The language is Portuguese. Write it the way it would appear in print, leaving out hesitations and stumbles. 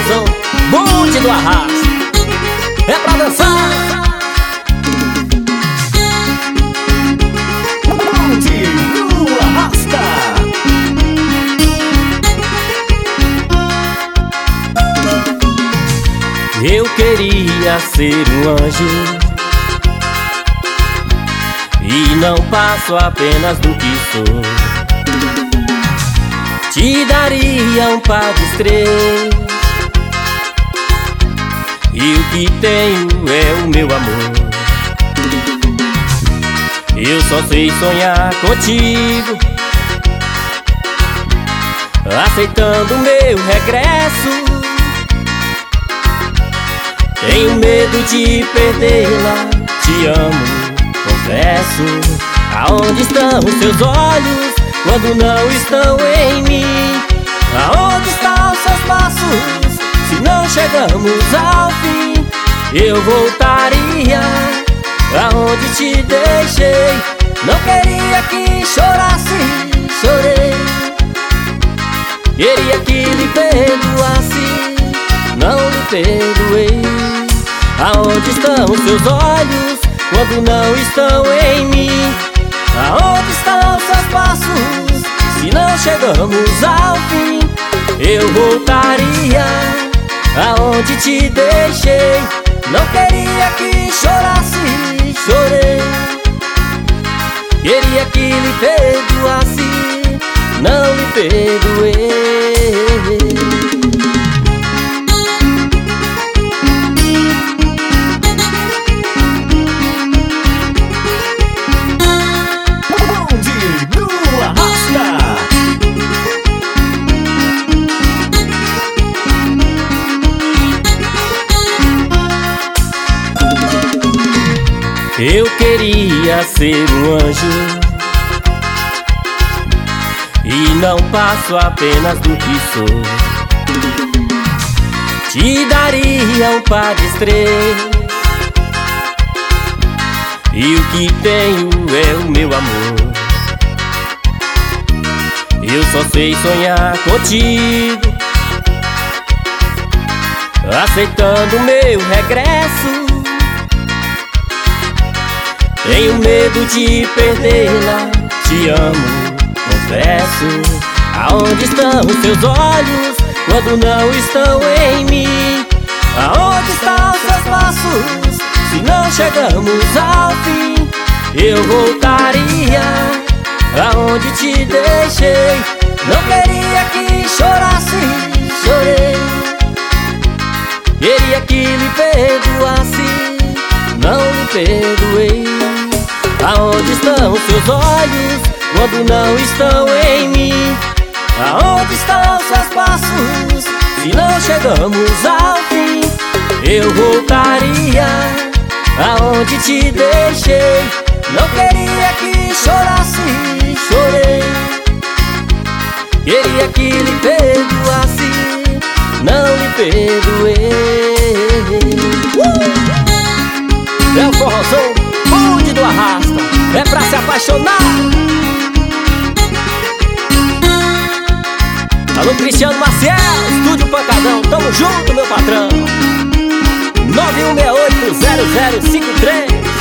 forrozão, bonde do arrasto. É pra dançar. Bonde do arrasta. Eu queria ser um anjo e não passo apenas do que sou. Te daria um par de estrelas e o que tenho é o meu amor. Eu só sei sonhar contigo, aceitando o meu regresso. Tenho medo de perdê-la, te amo, confesso. Aonde estão os seus olhos quando não estão em mim? Aonde estão os seus passos se não chegamos ao fim? Eu voltaria aonde te deixei. Não queria que chorasse, chorei. Queria que lhe perdoasse, não lhe perdoei. Aonde estão os seus olhos quando não estão em mim? Aonde estão os seus passos se não chegamos ao fim? Eu voltaria aonde te deixei. Não queria que chorasse, chorei. Queria que lhe perdoasse, não lhe perdoei. Eu queria ser um anjo e não passo apenas do que sou. Te daria um par de estrelas e o que tenho é o meu amor. Eu só sei sonhar contigo, aceitando o meu regresso. Tenho medo de perdê-la, te amo, confesso. Aonde estão os seus olhos quando não estão em mim? Aonde estão os seus passos se não chegamos ao fim? Eu voltaria aonde te deixei. Não queria que chorasse, chorei. Queria que lhe perdoasse, não lhe perdoei. Aonde estão os seus olhos quando não estão em mim? Aonde estão os seus passos se não chegamos ao fim? Eu voltaria aonde te deixei. Não queria que chorasse, chorei. Queria que lhe perdoasse, não lhe perdoei. É o forrozão, bonde do arrasta. É pra se apaixonar. Alô, Cristiano Maciel, Estúdio Pancadão. Tamo junto, meu patrão. 91680053.